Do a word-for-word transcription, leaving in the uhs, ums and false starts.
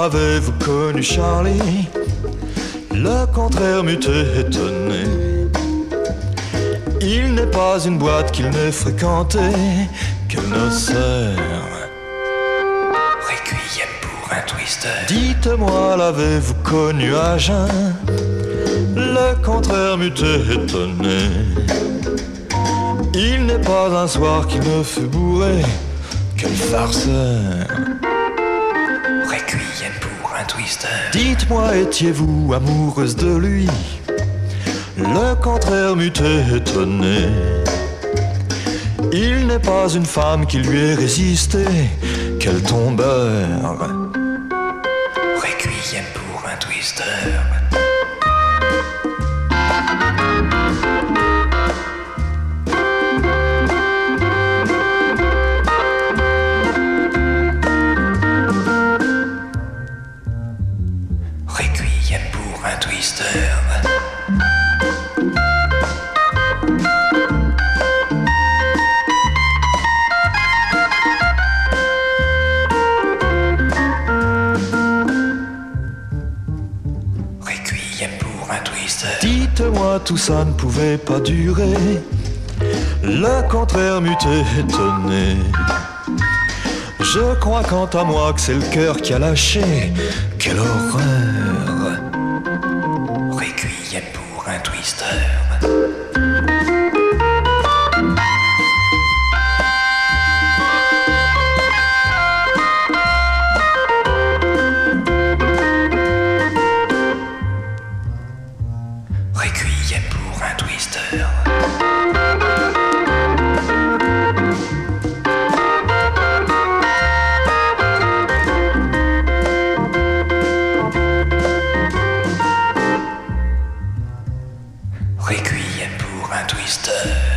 avez-vous connu Charlie? Le contraire m'eût étonné. Il n'est pas une boîte qu'il n'ait fréquentée que noceur. Requiem pour un twister. Dites-moi, l'avez-vous connu à jeun? Le contraire m'eût étonné. Il n'est pas un soir qu'il ne fut bourré. Quel farceur. Requiem pour un twister. Dites-moi, étiez-vous amoureuse de lui? Le contraire m'eût étonné. Il n'est pas une femme qui lui ait résisté. Quel tombeur. Requiem pour un twister. Requiem pour un twister. Requiem pour un twister. Dites-moi, tout ça ne pouvait pas durer. Le contraire m'eût étonné. Je crois quant à moi que c'est le cœur qui a lâché. Quelle horreur. Requiem pour un twister. Requiem pour un twister. Requiem pour un twister.